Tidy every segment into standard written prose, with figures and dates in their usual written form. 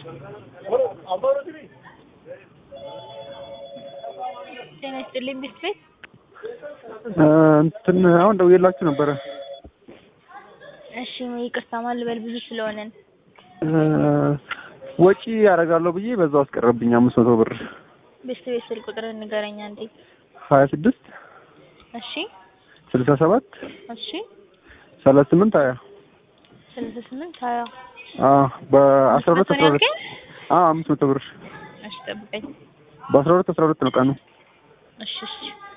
ጤና ይስጥልኝ ቢስቤት እንትን አሁን ደውዬላችሁ ነበረ። እሺ ይቅርታ ማን ልበል ብዙ ስለሆነን ወጪ ያደርጋለሁ ብዬ በዛው አስቀረብኝ 500 ብር። ቢስቤት ስልክ ቁጥር ንገረኛ እንዴ? 26 እሺ 67 እሺ 38 20 38 20 በ12 12 500 ብር። እሺ ጠብቀኝ። በ12 12 ነው ቀኑ። እሺ እሺ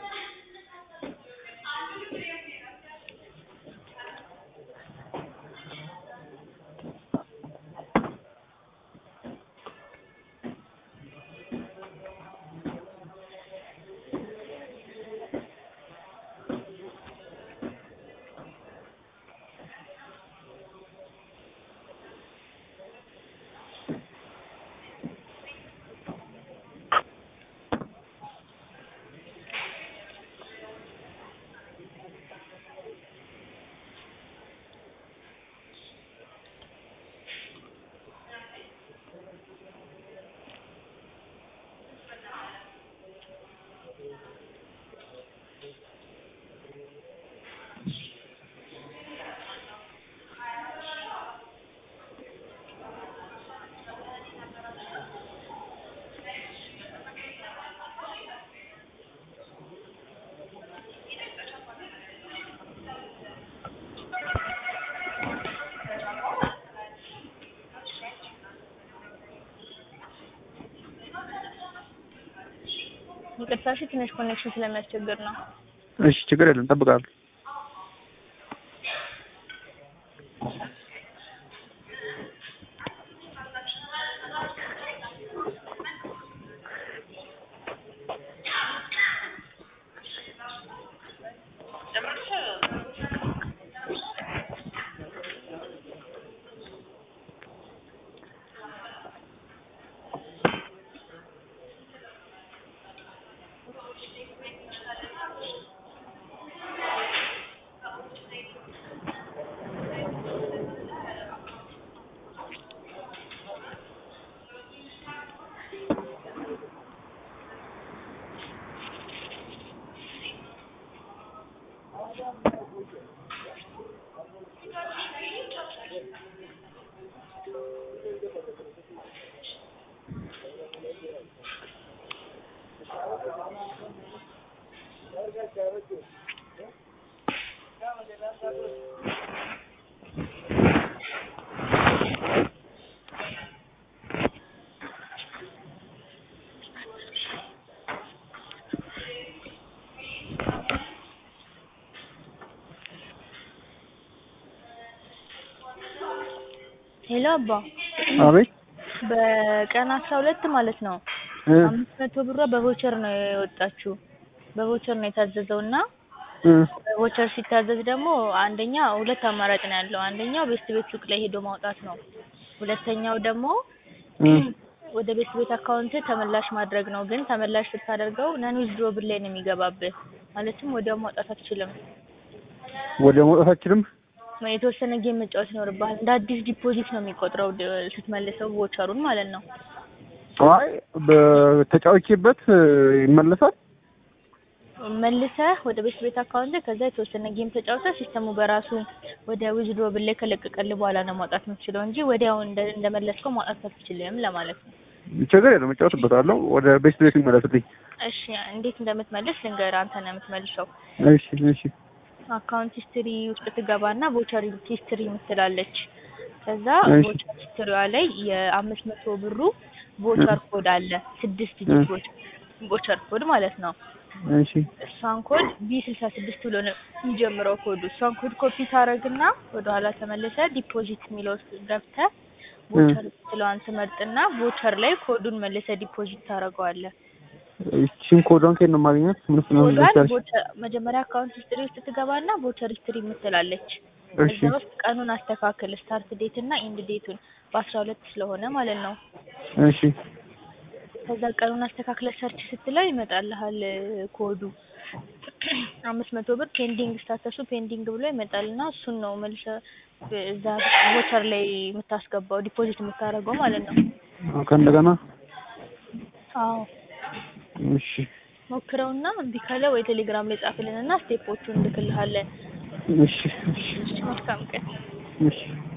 ይቅርታ ትንሽ ኮኔክሽን ስለሚያስቸግር ነው። እሺ ችግር የለም እጠብቃለሁ። ሄሎ አባ። አቤት። በቀን 12 ማለት ነው 500 ብር በቮቸር ነው የወጣችው። በቮቸር ነው የታዘዘውና በቮቸር ሲታዘዝ ደግሞ አንደኛ ሁለት አማራጭ ነው ያለው። አንደኛው ቤት ሱቅ ላይ ሄዶ ማውጣት ነው። ሁለተኛው ደግሞ ወደ ቤት አካውንት ተመላሽ ማድረግ ነው። ግን ተመላሽ ስታደርገው ነን ዊዝድሮብል ላይ ነው የሚገባብህ። ማለትም ወዲያው ማውጣት አትችልም። ወዲያው ማውጣት አትችልም? የተወሰነ ጌም መጫወት ይኖርብሃል። እንደ አዲስ ዲፖዚት ነው የሚቆጥረው ስትመልሰው ቮቸሩን ማለት ነው። አይ በተጫውቼበት ይመለሳል። መልሰህ ወደ ቤት አካውንት ከዛ የተወሰነ ጌም ተጫውተህ ሲስተሙ በራሱ ወደ ዊዝድሮብል ላይ ከለቀቀልህ በኋላ ነው ማውጣት የምትችለው እንጂ ወዲያው እንደመለስከው ማውጣት አትችልም ለማለት ነው። ችግር የለም እጫወትበታለሁ። ወደ ቤት ይመለስልኝ። እሺ እንዴት እንደምትመልስ ልንገርህ፣ አንተ ነው የምትመልሰው። እሺ እሺ አካውንት ሂስትሪ ውስጥ ትገባና ቮቸር ሂስትሪ የምትላለች። ከዛ ቮቸር ሂስትሪዋ ላይ የ500 ብሩ ቮቸር ኮድ አለ 6 ዲጂት ቮቸር ኮድ ማለት ነው። እሺ እሷን ኮድ B66 ብሎ ነው የሚጀምረው ኮዱ። እሷን ኮድ ኮፒ ታረግና ወደ ኋላ ተመልሰህ ዲፖዚት የሚለው ውስጥ ገብተህ ቮቸር ትለዋን ትመርጥና ቮቸር ላይ ኮዱን መልሰህ ዲፖዚት ታረጋዋለህ። እቺን ኮዷን ከየት ነው የማገኛት? መጀመሪያ አካውንት ሂስትሪ ውስጥ ትገባና ቮቸር ሂስትሪ የምትላለች። እዛ ውስጥ ቀኑን አስተካክል፣ ስታርት ዴት እና ኢንድ ዴቱን በ12 ስለሆነ ማለት ነው። እሺ ከዛ ቀኑን አስተካክለ ሰርች ስትለው ይመጣልሃል ኮዱ 500 ብር ፔንዲንግ ስታተሱ ፔንዲንግ ብሎ ይመጣልና እሱን ነው መልሰህ እዛ ቮቸር ላይ የምታስገባው ዲፖዚት የምታረገው ማለት ነው። ከእንደገና አዎ እሺ ሞክረውና እምቢ ካለ ወይ ቴሌግራም ላይ ጻፍልንና ስቴፖቹን እንልክልሃለን። እሺ እሺ እሺ መልካም ቀን። እሺ